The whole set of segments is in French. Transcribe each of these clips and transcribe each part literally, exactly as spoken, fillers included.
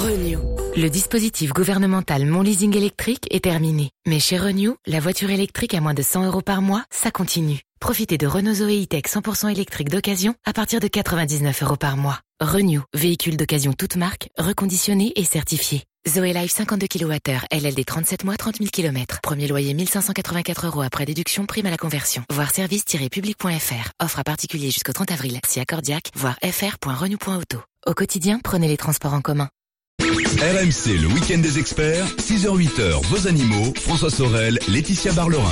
Renew. Le dispositif gouvernemental Mon Leasing électrique est terminé. Mais chez Renew, la voiture électrique à moins de cent euros par mois, ça continue. Profitez de Renault Zoé E-Tech cent pour cent électrique d'occasion à partir de quatre-vingt-dix-neuf euros par mois. Renew, véhicule d'occasion toute marque, reconditionné et certifié. Zoé Life cinquante-deux kilowattheures, L L D trente-sept mois, trente mille kilomètres. Premier loyer mille cinq cent quatre-vingt-quatre euros après déduction, prime à la conversion. Voir service tiret public point f r. Offre à particulier jusqu'au trente avril. Si accordiaque, voir f r point renew point auto. Au quotidien, prenez les transports en commun. R M C, le week-end des experts, six heures huit heures, vos animaux, François Sorel, Laetitia Barlerin.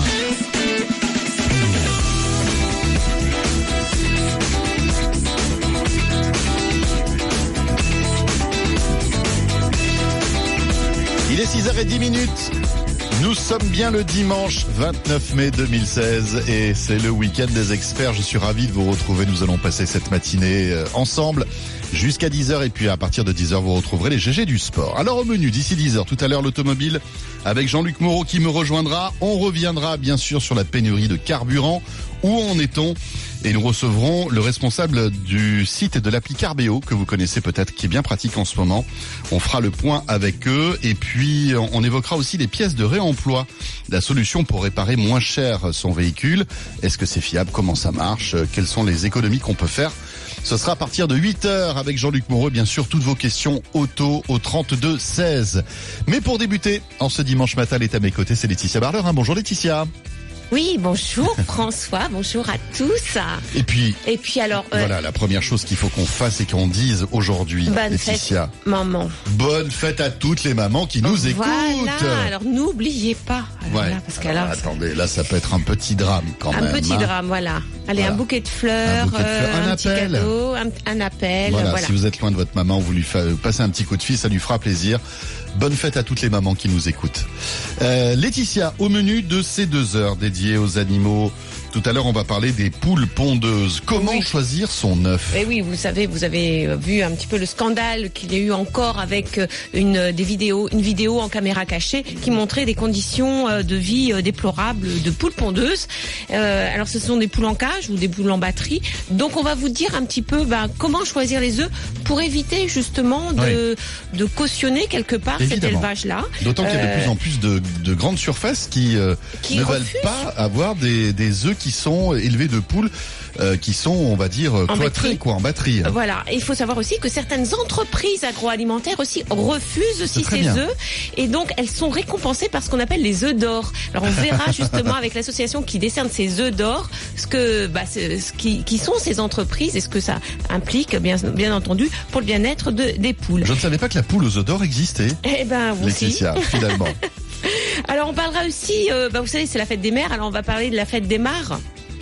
Il est six heures dix minutes. Nous sommes bien le dimanche vingt-neuf mai deux mille seize et c'est le week-end des experts. Je suis ravi de vous retrouver. Nous allons passer cette matinée ensemble jusqu'à dix heures et puis à partir de dix heures vous retrouverez les G G du sport. Alors au menu d'ici dix heures, tout à l'heure l'automobile avec Jean-Luc Moreau qui me rejoindra. On reviendra bien sûr sur la pénurie de carburant. Où en est-on? Et nous recevrons le responsable du site et de l'appli Carbéo, que vous connaissez peut-être, qui est bien pratique en ce moment. On fera le point avec eux et puis on évoquera aussi les pièces de réemploi, la solution pour réparer moins cher son véhicule. Est-ce que c'est fiable? Comment ça marche? Quelles sont les économies qu'on peut faire? Ce sera à partir de huit heures avec Jean-Luc Moreau, bien sûr, toutes vos questions auto au trente-deux seize. Mais pour débuter, en ce dimanche matin, elle est à mes côtés, c'est Laetitia Barlerin. Bonjour Laetitia. Oui, bonjour François, bonjour à tous. Et puis, et puis alors, euh, voilà, la première chose qu'il faut qu'on fasse et qu'on dise aujourd'hui, bonne Laetitia. Fête, maman. Bonne fête à toutes les mamans qui nous voilà, écoutent. Voilà, alors n'oubliez pas. Alors ouais. là, parce alors, là, attendez, là ça peut être un petit drame quand un même. Un petit hein. drame, voilà. Allez, voilà. un bouquet de fleurs, un, bouquet de fleurs. Euh, un, un appel. petit cadeau, un, un appel. Voilà, voilà, si vous êtes loin de votre maman, vous lui passez un petit coup de fil, ça lui fera plaisir. Bonne fête à toutes les mamans qui nous écoutent. Euh, Laetitia, au menu de ces deux heures dédiées aux animaux, tout à l'heure on va parler des poules pondeuses. Comment oui. choisir son œuf? Eh oui, vous savez, vous avez vu un petit peu le scandale qu'il y a eu encore avec une des vidéos, une vidéo en caméra cachée qui montrait des conditions de vie déplorables de poules pondeuses. Euh, alors ce sont des poules en cage ou des poules en batterie. Donc on va vous dire un petit peu ben, comment choisir les œufs pour éviter justement de, oui. de cautionner quelque part Évidemment. cet élevage-là. D'autant qu'il y a de euh, plus en plus de, de grandes surfaces qui, euh, qui ne refusent. veulent pas avoir des, des œufs qui sont élevés de poules euh, qui sont, on va dire, cloîtrés, quoi, en batterie. Voilà. Et il faut savoir aussi que certaines entreprises agroalimentaires aussi refusent aussi ces bien. œufs. Et donc, elles sont récompensées par ce qu'on appelle les œufs d'or. Alors, on verra justement avec l'association qui décerne ces œufs d'or ce que, bah, ce, ce qui, qui sont ces entreprises et ce que ça implique, bien, bien entendu, pour le bien-être de, des poules. Je ne savais pas que la poule aux œufs d'or existait. Eh ben, vous aussi. Laetitia, finalement. Alors, on parlera aussi, euh, bah, vous savez, c'est la fête des mères. Alors, on va parler de la fête des mares.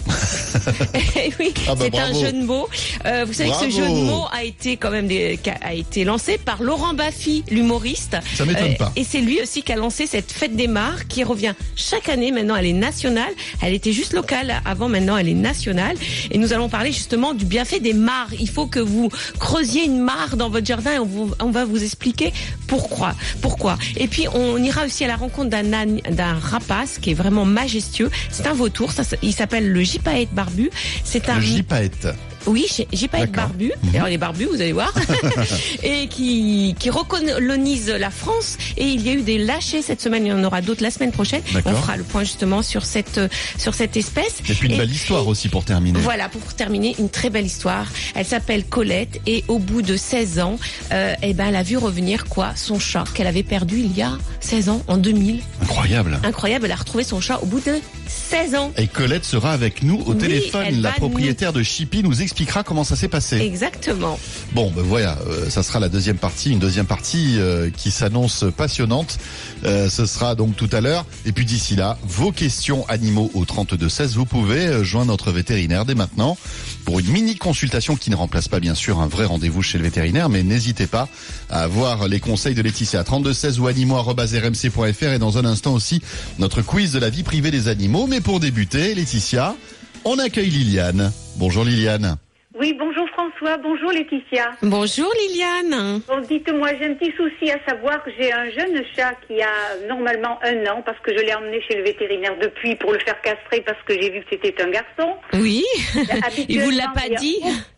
oui, ah bah c'est bravo. un jeu de mots. Euh, vous savez bravo. que ce jeu de mots a été quand même des, a été lancé par Laurent Baffy, l'humoriste. Ça m'étonne euh, pas. Et c'est lui aussi qui a lancé cette fête des mares qui revient chaque année. Maintenant, elle est nationale. Elle était juste locale avant. Maintenant, elle est nationale. Et nous allons parler justement du bienfait des mares. Il faut que vous creusiez une mare dans votre jardin et on, vous, on va vous expliquer pourquoi. Pourquoi. Et puis, on ira aussi à la rencontre d'un âne, d'un rapace qui est vraiment majestueux. C'est un vautour. Ça, il s'appelle le gypaète barbu. C'est un le gypaète. Oui, gypaète barbu. Mmh. Alors les barbus, vous allez voir. et qui, qui recolonise la France. Et il y a eu des lâchers cette semaine. Il y en aura d'autres la semaine prochaine. On fera le point justement sur cette, sur cette espèce. Et puis une et, belle histoire aussi pour terminer. Voilà, pour terminer, une très belle histoire. Elle s'appelle Colette. Et au bout de seize ans, euh, eh ben, elle a vu revenir quoi? Son chat qu'elle avait perdu il y a seize ans, en deux mille. Incroyable. Incroyable. Elle a retrouvé son chat au bout de seize ans. Et Colette sera avec nous au oui, téléphone. La propriétaire nous... de Chippy nous expliquera comment ça s'est passé. Exactement. Bon, ben voilà, euh, ça sera la deuxième partie, une deuxième partie euh, qui s'annonce passionnante. Euh, ce sera donc tout à l'heure. Et puis d'ici là, vos questions animaux au trente-deux seize, vous pouvez euh, joindre notre vétérinaire dès maintenant pour une mini consultation qui ne remplace pas bien sûr un vrai rendez-vous chez le vétérinaire, mais n'hésitez pas à avoir les conseils de Laetitia. trente-deux seize ou animaux arobase r m c point f r et dans un instant aussi notre quiz de la vie privée des animaux. Mais pour débuter, Laetitia, on accueille Liliane. Bonjour Liliane. Oui, bonjour François, bonjour Laetitia. Bonjour Liliane. Bon, dites-moi, j'ai un petit souci à savoir que j'ai un jeune chat qui a normalement un an parce que je l'ai emmené chez le vétérinaire depuis pour le faire castrer parce que j'ai vu que c'était un garçon. Oui, il vous l'a pas dit?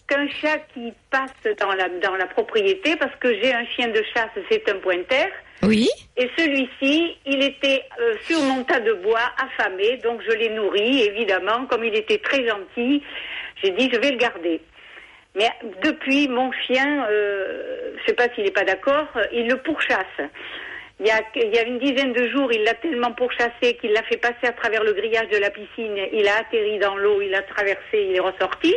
qu'un chat qui passe dans la, dans la propriété, parce que j'ai un chien de chasse, c'est un pointer. Oui. Et celui-ci, il était euh, sur mon tas de bois, affamé, donc je l'ai nourri, évidemment. Comme il était très gentil, j'ai dit, je vais le garder. Mais depuis, mon chien, euh, je sais pas s'il n'est pas d'accord, il le pourchasse. Il y a, il y a une dizaine de jours, il l'a tellement pourchassé qu'il l'a fait passer à travers le grillage de la piscine. Il a atterri dans l'eau, il a traversé, il est ressorti.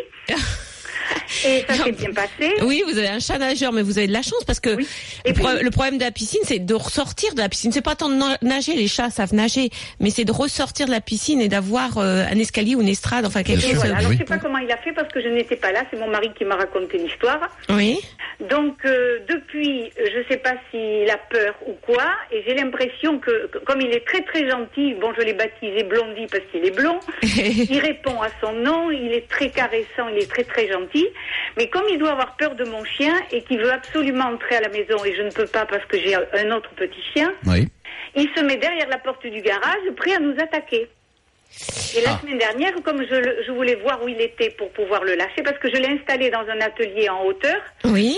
Et ça s'est bien passé. Oui, vous avez un chat nageur, mais vous avez de la chance parce que oui. le, puis, pro- le problème de la piscine, c'est de ressortir de la piscine. C'est pas tant de na- nager, les chats savent nager, mais c'est de ressortir de la piscine et d'avoir euh, un escalier ou une estrade, enfin quelque et chose. voilà. Alors oui. je sais pas comment il a fait parce que je n'étais pas là, c'est mon mari qui m'a raconté l'histoire. Oui. Donc euh, depuis, je sais pas s'il a peur ou quoi, et j'ai l'impression que, que comme il est très très gentil, bon je l'ai baptisé Blondie parce qu'il est blond, il répond à son nom, il est très caressant, il est très très gentil, mais comme il doit avoir peur de mon chien et qu'il veut absolument entrer à la maison et je ne peux pas parce que j'ai un autre petit chien, Oui. il se met derrière la porte du garage prêt à nous attaquer. Et la Ah. semaine dernière, comme je, le- je voulais voir où il était pour pouvoir le lâcher, parce que je l'ai installé dans un atelier en hauteur, Oui.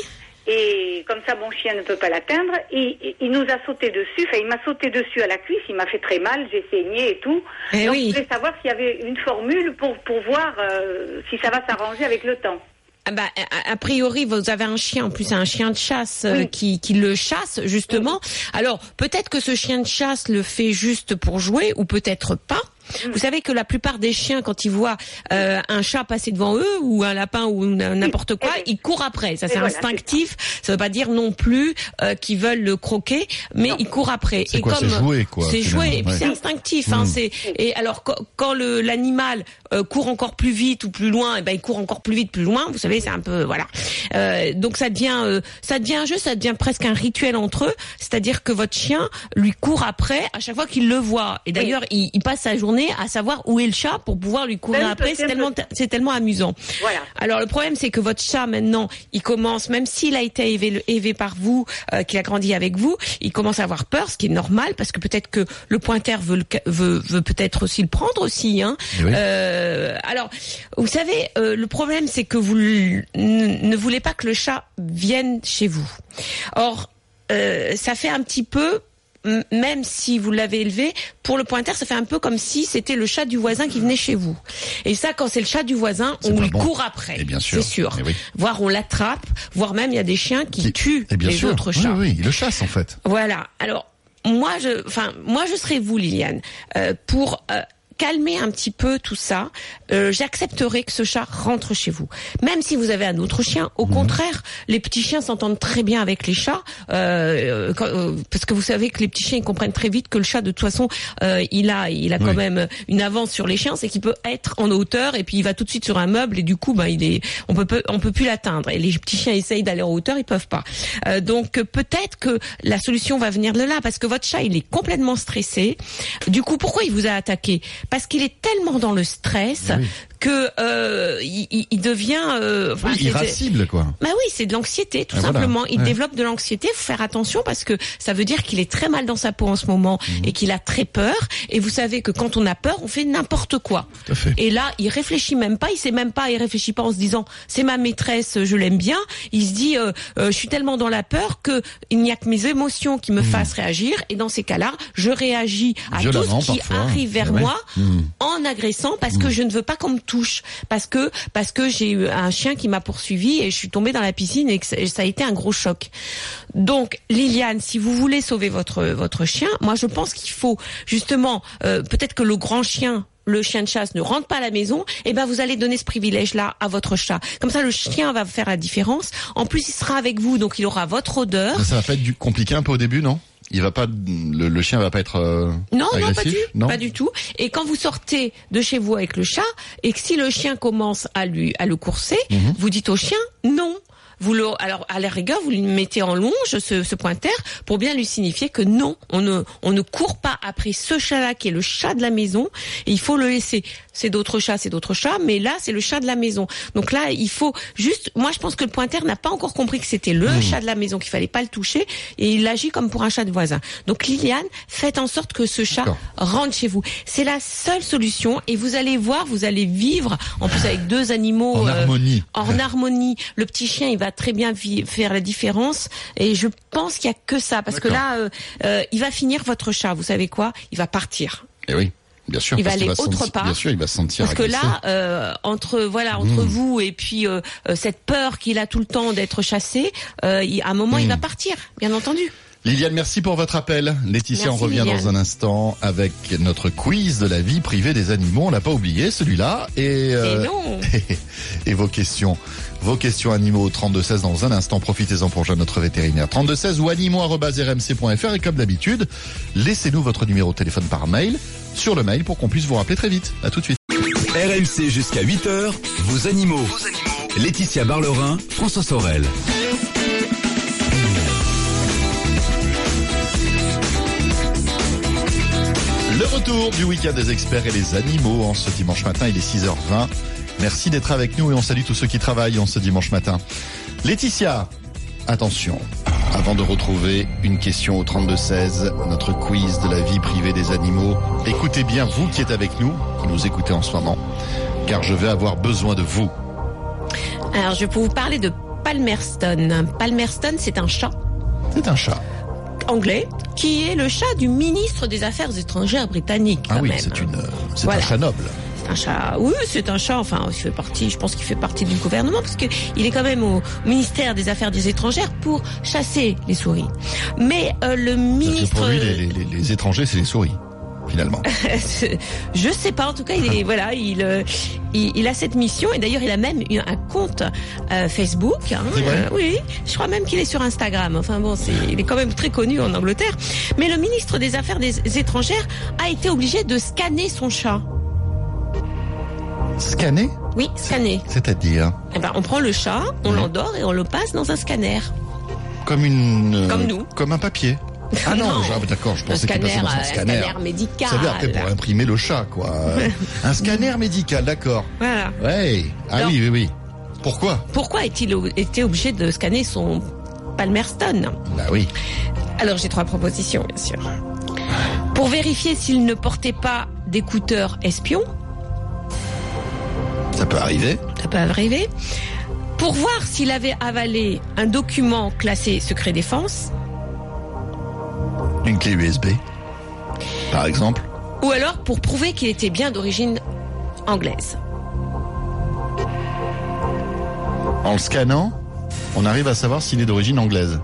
et comme ça mon chien ne peut pas l'atteindre, il, il- il nous a sauté dessus, enfin il m'a sauté dessus à la cuisse, il m'a fait très mal, j'ai saigné et tout. Eh Donc oui. je voulais savoir s'il y avait une formule pour, pour voir euh, si ça va s'arranger avec le temps. Ah bah, a, a priori, vous avez un chien, en plus un chien de chasse euh, Oui. qui, qui le chasse justement. Alors peut-être que ce chien de chasse le fait juste pour jouer, ou peut-être pas. Vous savez que la plupart des chiens, quand ils voient euh, un chat passer devant eux, ou un lapin, ou n- n'importe quoi, oui. ils courent après. Ça, Et c'est voilà, instinctif. Ça veut pas dire non plus euh, qu'ils veulent le croquer, mais Non. ils courent après. C'est quoi, c'est jouer, quoi, C'est finalement, jouer, et puis ouais. c'est instinctif. Hein, Mm. c'est et alors quand, quand le l'animal euh, court encore plus vite ou plus loin, et ben il court encore plus vite, plus loin. Vous savez, c'est un peu voilà. Euh, donc ça devient euh, ça devient un jeu, ça devient presque un rituel entre eux. C'est-à-dire que votre chien lui court après à chaque fois qu'il le voit. Et d'ailleurs, il, il passe sa journée à savoir où est le chat pour pouvoir lui courir Ben, après. C'est c'est un tellement peu- c'est tellement amusant. Voilà. Alors le problème, c'est que votre chat maintenant, il commence, même s'il a été élevé, élevé par vous, euh, qu'il a grandi avec vous, il commence à avoir peur, ce qui est normal parce que peut-être que le pointer veut, le, veut, veut peut-être aussi le prendre aussi. Hein. Eh oui. Euh, alors, vous savez, euh, le problème, c'est que vous l- n- ne voulez pas que le chat vienne chez vous. Or, euh, ça fait un petit peu. M- Même si vous l'avez élevé, pour le pointer, ça fait un peu comme si c'était le chat du voisin qui venait chez vous. Et ça, quand c'est le chat du voisin, C'est on pas lui bon. court après. Et bien sûr. C'est sûr. Eh oui. Voire on l'attrape, voire même il y a des chiens qui, Qui- tuent Et bien les sûr. autres Oui, chats. oui, oui, il le chasse en fait. Voilà. Alors moi, je, enfin moi, je serais vous, Liliane, euh, pour euh, calmer un petit peu tout ça. Euh, J'accepterai que ce chat rentre chez vous, même si vous avez un autre chien. Au Mhm. contraire, les petits chiens s'entendent très bien avec les chats, euh, quand- euh, parce que vous savez que les petits chiens ils comprennent très vite que le chat, de toute façon, euh, il a, il a quand Oui. même une avance sur les chiens, c'est qu'il peut être en hauteur et puis il va tout de suite sur un meuble et du coup, ben il est, on peut, peut- on peut plus l'atteindre. Et les petits chiens essayent d'aller en hauteur, ils peuvent pas. Euh, donc euh, peut-être que la solution va venir de là, parce que votre chat il est complètement stressé. Du coup, pourquoi il vous a attaqué? Parce qu'il est tellement dans le stress Oui. que euh, il, il- il devient euh, enfin, Oui, c'est- irascible quoi. bah oui, c'est de l'anxiété, tout Ah, voilà. simplement. Il Ouais. développe de l'anxiété. Faut faire attention parce que ça veut dire qu'il est très mal dans sa peau en ce moment Mhm. et qu'il a très peur. Et vous savez que quand on a peur, on fait n'importe quoi. Tout à fait. Et là, il réfléchit même pas. Il sait même pas. Il réfléchit pas en se disant c'est ma maîtresse, je l'aime bien. Il se dit euh, euh, je suis tellement dans la peur que il n'y a que mes émotions qui me fassent réagir. Et dans ces cas-là, je réagis à tout Violemment, ce qui parfois. arrive vers Ouais. moi Mhm. en agressant parce que je ne veux pas qu'on me touche, parce que parce que j'ai eu un chien qui m'a poursuivi et je suis tombée dans la piscine et que ça ça a été un gros choc. Donc Liliane, si vous voulez sauver votre votre chien, moi je pense qu'il faut justement euh, peut-être que le grand chien, le chien de chasse ne rentre pas à la maison, et ben vous allez donner ce privilège-là à votre chat. Comme ça, le chien va faire la différence. En plus, il sera avec vous, donc il aura votre odeur. Mais ça va pas être du compliqué un peu au début, non? Il va pas, le, le chien va pas être euh, Non, non, agressif, pas du, non pas du tout. Et quand vous sortez de chez vous avec le chat, et que si le chien commence à lui, à le courser, Mhm. vous dites au chien non. vous le, alors à la rigueur, vous lui mettez en longe ce, ce pointer pour bien lui signifier que non, on ne, on ne court pas après ce chat-là qui est le chat de la maison. Et il faut le laisser. C'est d'autres chats, c'est d'autres chats, mais là c'est le chat de la maison. Donc là, il faut juste. Moi, je pense que le pointer n'a pas encore compris que c'était le mmh. chat de la maison, qu'il fallait pas le toucher, et il agit comme pour un chat de voisin. Donc Liliane, faites en sorte que ce chat D'accord. rentre chez vous. C'est la seule solution, et vous allez voir, vous allez vivre en plus avec deux animaux en euh, harmonie. En harmonie. Le petit chien, il va très bien vi- faire la différence, et je pense qu'il y a que ça, parce D'accord. que là, euh, euh, il va finir votre chat. Vous savez quoi ? Il va partir. Eh oui. Bien sûr, il va aller va autre sentir, part. Bien sûr, il va se sentir parce agressé. que là, euh, entre voilà, entre mmh. vous et puis euh, cette peur qu'il a tout le temps d'être chassé, euh, il, à un moment, mmh. il va partir, bien entendu. Liliane, merci pour votre appel. Laetitia, merci, on revient Liliane. Dans un instant avec notre quiz de la vie privée des animaux. On l'a pas oublié, celui-là. Et, euh, et non. Et, et vos questions. Vos questions animaux au trente-deux seize dans un instant. Profitez-en pour joindre notre vétérinaire. trente-deux seize ou animaux arobase r m c point f r. Et comme d'habitude, laissez-nous votre numéro de téléphone par mail, sur le mail, pour qu'on puisse vous rappeler très vite. À tout de suite. R M C jusqu'à huit heures, vos animaux. Vos animaux. Laetitia Barlerin, François Sorel. Le retour du week-end des experts et les animaux en ce dimanche matin, il est six heures vingt. Merci d'être avec nous et on salue tous ceux qui travaillent en ce dimanche matin. Laetitia, attention, avant de retrouver une question au trente-deux seize, notre quiz de la vie privée des animaux, écoutez bien vous qui êtes avec nous, qui nous écoutez en ce moment, car je vais avoir besoin de vous. Alors, je vais vous parler de Palmerston. Palmerston, c'est un chat. C'est un chat. Anglais, qui est le chat du ministre des Affaires étrangères britannique. Ah oui, même. c'est une, c'est voilà. un chat noble. C'est un chat, oui, c'est un chat, enfin, il fait partie, je pense qu'il fait partie du gouvernement, parce que il est quand même au ministère des Affaires des étrangères pour chasser les souris. Mais euh, le ministre... Pour lui, les, les, les étrangers, c'est les souris. Finalement. Je sais pas. En tout cas, il est voilà, il, il il a cette mission et d'ailleurs, il a même eu un compte euh, Facebook. Hein, euh, oui, je crois même qu'il est sur Instagram. Enfin bon, c'est, il est quand même très connu en Angleterre. Mais le ministre des Affaires des étrangères a été obligé de scanner son chat. Scanner ? Oui, scanner. C'est-à-dire ? Eh ben, on prend le chat, on mmh. l'endort et on le passe dans un scanner. Comme une. Euh, comme nous. Comme un papier. Ah non, non. Genre, d'accord, je pensais qu'il passait dans un scanner. Un scanner médical. Ça veut dire après pour imprimer le chat, quoi. Un scanner médical, d'accord. Voilà. Ouais. Ah alors, oui, oui, oui. Pourquoi Pourquoi est-il été obligé de scanner son Palmerston ? Bah oui. Alors j'ai trois propositions, bien sûr. Pour vérifier s'il ne portait pas d'écouteurs espions. Ça peut arriver. Ça peut arriver. Pour voir s'il avait avalé un document classé secret défense. Une clé U S B, par exemple. Ou alors pour prouver qu'il était bien d'origine anglaise. En le scannant, on arrive à savoir s'il est d'origine anglaise.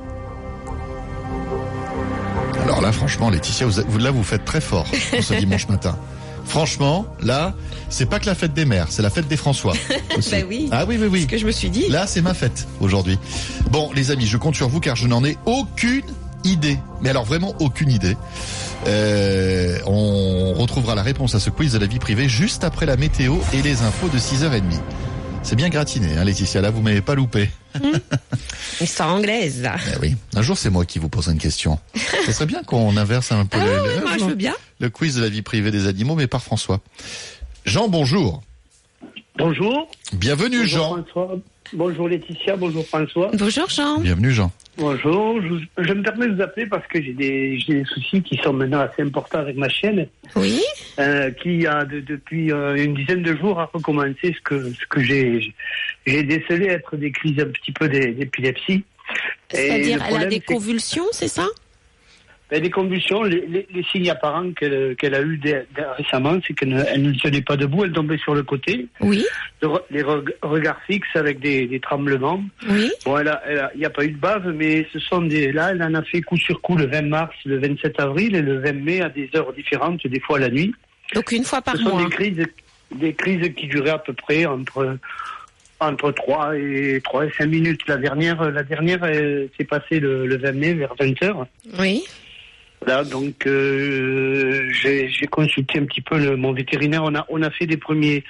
Alors là, franchement, Laetitia, vous, vous, là, vous faites très fort pour ce dimanche matin. Franchement, là, c'est pas que la fête des mères, c'est la fête des François. Bah oui. Ah oui, oui, oui. C'est ce que je me suis dit. Là, c'est ma fête aujourd'hui. Bon, les amis, je compte sur vous car je n'en ai aucune idée. Mais alors vraiment aucune idée. Euh, on retrouvera la réponse à ce quiz de la vie privée juste après la météo et les infos de six heures trente. C'est bien gratiné, hein, Laetitia, là vous m'avez pas loupé. Mmh. Histoire anglaise. Eh oui, un jour c'est moi qui vous pose une question. Ce serait bien qu'on inverse un peu ah le, oui, le, moi, le, je veux bien. le quiz de la vie privée des animaux, mais par François. Jean, bonjour. Bonjour. Bienvenue bonjour, Jean. François. Bonjour Laetitia, bonjour François. Bonjour Jean. Bienvenue Jean. Bonjour, je, je me permets de vous appeler parce que j'ai des, j'ai des soucis qui sont maintenant assez importants avec ma chienne. Oui. Euh, qui a de, depuis euh, une dizaine de jours a recommencé ce que ce que j'ai j'ai décelé être des crises un petit peu d'épilepsie. C'est-à-dire elle a des convulsions, c'est ça? Ben, des convulsions, les, les, les signes apparents qu'elle, qu'elle a eu des, des, récemment, c'est qu'elle ne, elle ne tenait pas debout, elle tombait sur le côté. Oui. Le, les reg, regards fixes avec des, des tremblements. Oui. Bon, elle a, elle a, il n'y a pas eu de bave, mais ce sont des, là, elle en a fait coup sur coup le vingt mars, le vingt-sept avril et le vingt mai à des heures différentes, des fois la nuit. Donc une fois par mois. Ce sont mois. des crises, des crises qui duraient à peu près entre, entre trois et trois et cinq minutes. La dernière, la dernière, elle s'est passée le, le vingt mai vers vingt heures. Oui. Là, donc euh, j'ai, j'ai consulté un petit peu le, mon vétérinaire. On a, on a fait des premiers,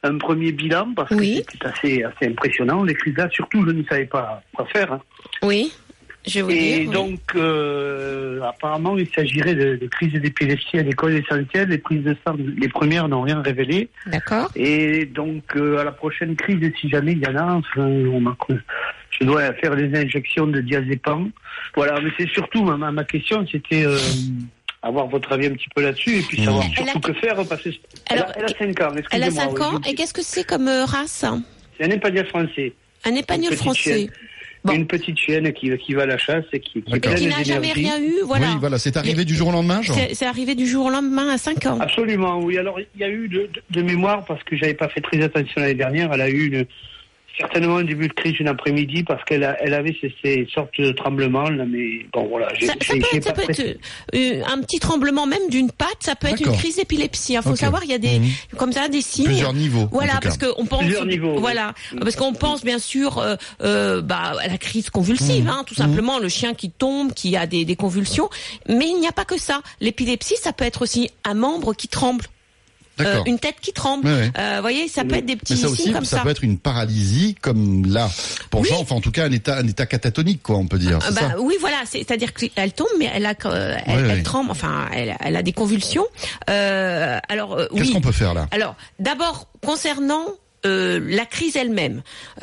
un premier bilan parce Oui. que c'était assez, assez impressionnant. Les crises là, surtout, je ne savais pas quoi faire. Hein. Oui. Je vais vous Et dire, donc, oui. euh, apparemment, il s'agirait de, de crises d'épilepsie à l'école essentielle. Les prises de sang, les premières n'ont rien révélé. D'accord. Et donc, euh, à la prochaine crise, si jamais il y en a, enfin, on m'a, je dois faire des injections de diazépam. Voilà, mais c'est surtout, ma, ma question, c'était euh, avoir votre avis un petit peu là-dessus et puis savoir Elle surtout a- que faire. Parce que elle, Alors, a, elle a cinq ans, Elle a excusez-moi. cinq ans. oui, Et qu'est-ce que c'est comme euh, race? c'est un épagnol français. Un épagnol petite français. chienne. Bon. Une petite chienne qui, qui va à la chasse et qui, qui est D'accord. pleine Qui n'a jamais d'énergie. rien eu, voilà. Oui, voilà, c'est arrivé du jour au lendemain, Jean. C'est c'est arrivé du jour au lendemain à cinq ans. Absolument, oui. Alors, il y a eu de, de, de mémoire, parce que j'avais pas fait très attention l'année dernière, elle a eu une, certainement un début de crise une après-midi, parce qu'elle a, elle avait ces, ces sortes de tremblements, là, mais bon, voilà. j'ai- Ça, ça j'ai- peut j'ai être, ça pas peut fait- être euh, un petit tremblement même d'une patte, ça peut être une D'accord. crise d'épilepsie. Il faut Ok. savoir, il y a des, Mhm. comme ça, des signes. Plusieurs niveaux. Voilà, en tout parce cas. qu'on pense, Plusieurs niveaux, oui. voilà, parce qu'on pense bien sûr, euh, euh, bah, à la crise convulsive, Mmh. hein, tout simplement, le chien qui tombe, qui a des, des convulsions. Mais il n'y a pas que ça. L'épilepsie, ça peut être aussi un membre qui tremble. Euh, D'accord. une tête qui tremble. Ouais, ouais. Euh, voyez, ça peut être des petits Mais ça signes aussi, comme ça, ça. peut être une paralysie comme là. Pour Oui. Jean, enfin en tout cas un état, un état catatonique, quoi, on peut dire. Ah C'est bah, ça. oui, voilà, c'est- c'est-à-dire qu'elle tombe, mais elle a, euh, elle, Ouais, elle ouais. tremble, enfin, elle, elle a des convulsions. Euh, alors, euh, Qu'est-ce oui. qu'on peut faire là? Alors, d'abord, concernant euh, la crise elle-même,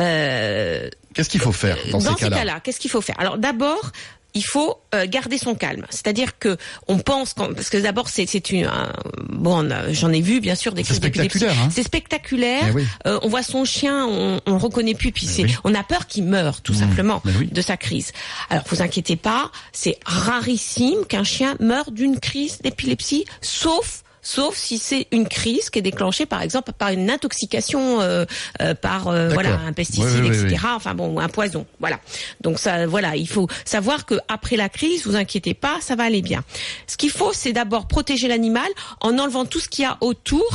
euh, Qu'est-ce qu'il faut faire dans, dans ces cas-là? cas-là, qu'est-ce qu'il faut faire? Alors, d'abord, il faut euh, garder son calme. C'est-à-dire que on pense, quand, parce que d'abord c'est c'est une, un, bon, on a- j'en ai vu bien sûr des C'est crises d'épilepsie. spectaculaire, hein. C'est spectaculaire. Eh oui. Euh, on voit son chien, on, on le reconnaît plus, puis Eh c'est, oui. on a peur qu'il meure tout Mmh. simplement Mais oui. de sa crise. Alors, vous inquiétez pas, c'est rarissime qu'un chien meure d'une crise d'épilepsie, sauf Sauf si c'est une crise qui est déclenchée, par exemple, par une intoxication, euh, euh, par euh, D'accord. voilà un pesticide, Oui, oui, oui, et cetera. oui. Enfin bon, un poison. Voilà. Donc ça, voilà, il faut savoir que après la crise, vous inquiétez pas, ça va aller bien. Ce qu'il faut, c'est d'abord protéger l'animal en enlevant tout ce qu'il y a autour.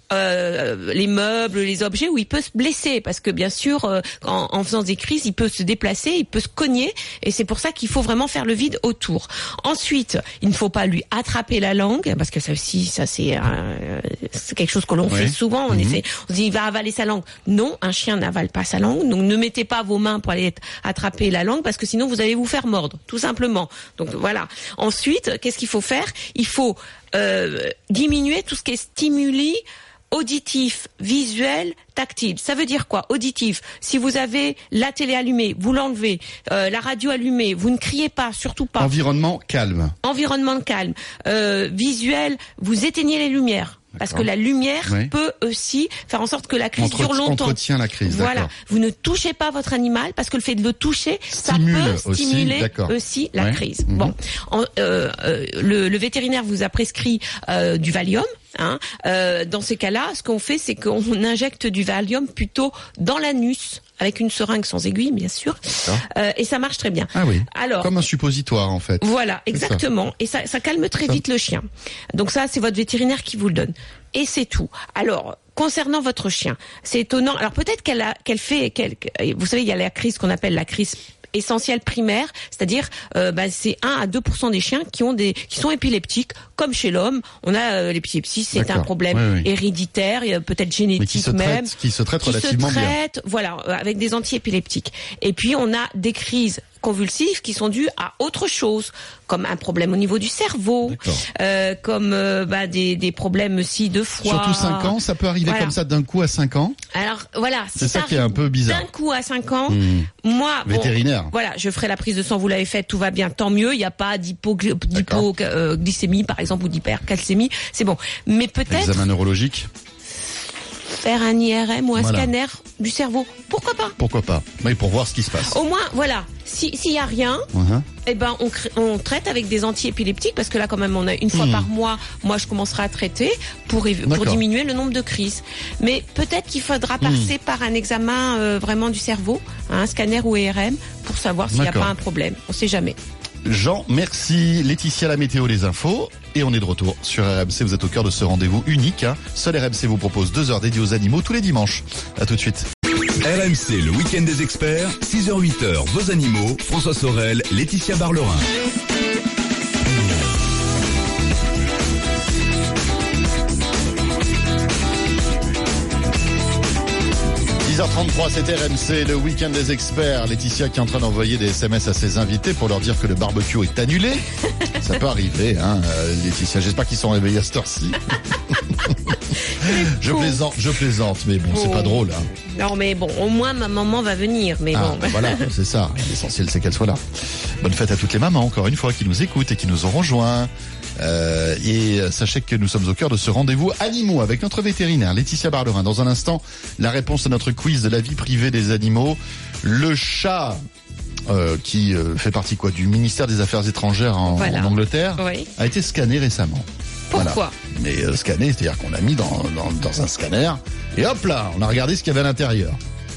Euh, les meubles, les objets où il peut se blesser, parce que bien sûr, euh, en, en faisant des crises, il peut se déplacer, il peut se cogner, et c'est pour ça qu'il faut vraiment faire le vide autour. Ensuite, il ne faut pas lui attraper la langue, parce que ça aussi, ça c'est, euh, c'est quelque chose que l'on Oui. fait souvent. On Mhm. essaie, on se dit il va avaler sa langue. Non, un chien n'avale pas sa langue, donc ne mettez pas vos mains pour aller attraper la langue, parce que sinon vous allez vous faire mordre, tout simplement. Donc voilà. Ensuite, qu'est-ce qu'il faut faire? Il faut euh, diminuer tout ce qui est stimuli auditif, visuel, tactile. Ça veut dire quoi? Auditif. Si vous avez la télé allumée, vous l'enlevez. Euh, la radio allumée, vous ne criez pas, surtout pas. Environnement calme. Environnement calme. Euh, visuel, vous éteignez les lumières. Parce D'accord. que la lumière Oui. peut aussi faire en sorte que la crise Entre- dure longtemps. entretient la crise, Voilà. d'accord. Vous ne touchez pas votre animal parce que le fait de le toucher, Stimule ça peut aussi, stimuler d'accord. aussi, la Ouais. crise. Mhm. Bon, En- euh, euh, le, le vétérinaire vous a prescrit euh, du Valium. Hein. Euh, dans ces cas-là, ce qu'on fait, c'est qu'on injecte du Valium plutôt dans l'anus avec une seringue sans aiguille, bien sûr, euh, et ça marche très bien. Ah oui. Alors, Comme un suppositoire en fait. voilà, C'est ça. exactement. Et ça, ça calme très Ça. vite le chien. Donc ça, c'est votre vétérinaire qui vous le donne. Et c'est tout. Alors, concernant votre chien, c'est étonnant. Alors peut-être qu'elle a, qu'elle fait, qu'elle, vous savez, il y a la crise qu'on appelle la crise essentielle primaire, c'est-à-dire euh, bah, c'est un à deux pour cent des chiens qui ont des qui sont épileptiques, comme chez l'homme. On a euh, l'épilepsie, c'est un D'accord. problème Oui, oui. héréditaire, euh, peut-être Mais qui génétique se même. traite, qui se traite qui se relativement bien. traitent, voilà, euh, avec des antiépileptiques. Et puis on a des crises convulsives qui sont dues à autre chose, comme un problème au niveau du cerveau, D'accord. euh, comme euh, bah, des, des problèmes aussi de foie. Surtout cinq ans, ça peut arriver Voilà. comme ça d'un coup à cinq ans. Alors voilà, C'est si ça qui est un peu bizarre. d'un coup à cinq ans, Mmh. moi, bon, Vétérinaire. voilà, je ferai la prise de sang, vous l'avez faite, tout va bien, tant mieux. Il n'y a pas d'hypogly- D'accord. d'hypoglycémie, par exemple, ou d'hypercalcémie, c'est bon. Mais peut-être Examen neurologique, faire un I R M ou un Voilà. scanner du cerveau, pourquoi pas? pourquoi pas. Oui, pour voir ce qui se passe. Au moins, voilà, si s'il y a rien, Mhm. eh ben on, crée- on traite avec des antiépileptiques parce que là quand même on a une fois Hmm. par mois, moi je commencerai à traiter pour évi- pour D'accord. diminuer le nombre de crises. Mais peut-être qu'il faudra passer par un examen euh, vraiment du cerveau, hein, un scanner ou I R M pour savoir s'il n'y a D'accord. pas un problème. On sait jamais. Jean, merci. Laetitia, la météo, les infos. Et on est de retour sur R M C. Vous êtes au cœur de ce rendez-vous unique. Hein. Seul R M C vous propose deux heures dédiées aux animaux tous les dimanches. À tout de suite. R M C, le week-end des experts, six heures huit heures, vos animaux, François Sorel, Laetitia Barlerin. six heures trente-trois, c'est R M C, le week-end des experts. Laetitia qui est en train d'envoyer des S M S à ses invités pour leur dire que le barbecue est annulé. Ça peut arriver, hein, Laetitia. J'espère qu'ils sont réveillés à cette heure-ci. je plaisante, je plaisante, mais bon, bon, c'est pas drôle. Hein. Non, mais bon, au moins ma maman va venir. Mais ah, bon. Voilà, c'est ça. L'essentiel, c'est qu'elle soit là. Bonne fête à toutes les mamans, encore une fois, qui nous écoutent et qui nous ont rejoints. Euh, et sachez que nous sommes au cœur de ce rendez-vous animaux avec notre vétérinaire Laetitia Barlerin. Dans un instant, la réponse à notre quiz de la vie privée des animaux. Le chat euh, qui euh, fait partie quoi du ministère des Affaires étrangères en, voilà. en Angleterre oui. a été scanné récemment. Pourquoi voilà. Mais euh, scanné, c'est-à-dire qu'on l'a mis dans, dans, dans un scanner et hop là, on a regardé ce qu'il y avait à l'intérieur. Pourquoi ?